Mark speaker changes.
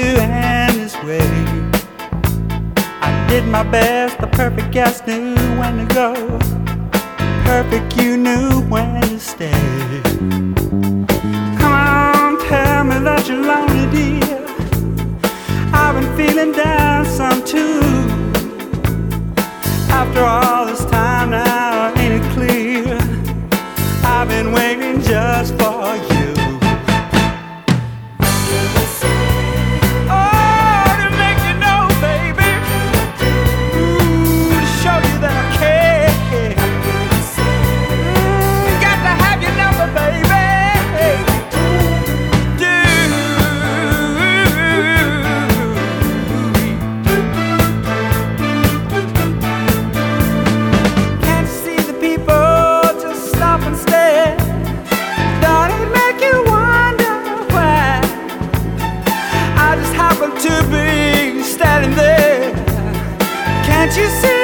Speaker 1: end this way. I did my best, the perfect guest knew when to go. Perfect, you knew when to stay. Come on, tell me that you're lonely, dear. I've been feeling down some too. After all this time now, ain't it clear? I've been waiting just for you. To be standing there, can't you see?